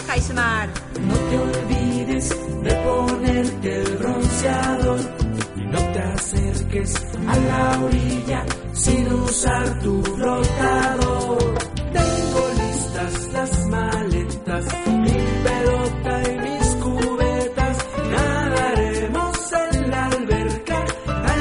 Jaismar. No te olvides de ponerte el bronceador y no te acerques a la orilla sin usar tu flotador.